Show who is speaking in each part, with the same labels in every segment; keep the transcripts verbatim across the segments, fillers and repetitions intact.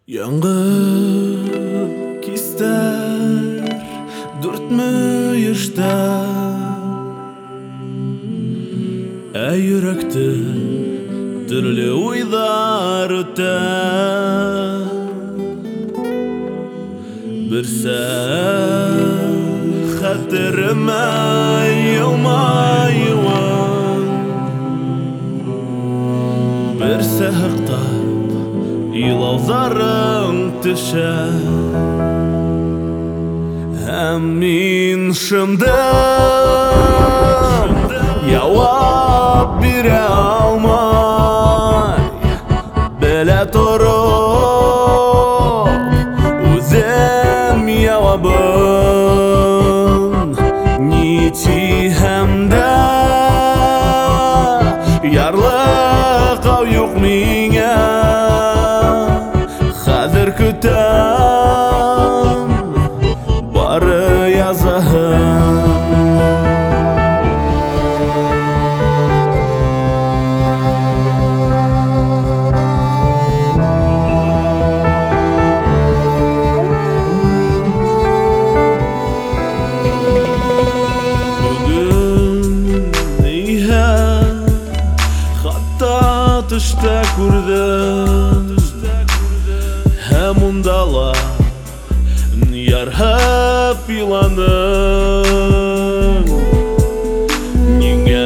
Speaker 1: Яңгы кистер дүртмү ешта, ә йөрәкте төрле уйлар үтә. Берсе хәтеремә елмаюын, берсе һыктап илаузарың төшә. Һәм мин шымдым яуап бирә алмай, белә торып үзем явабын. Ни тиһәм дә ярлыгау юк миңа, хәзер көтәм бары язаһын. Төштә күрдем һәм ундала ярһып иланым. Нигә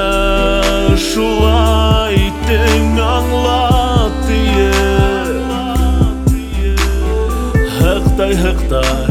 Speaker 1: шулай итең аңлат диеп, һыктай-һыктай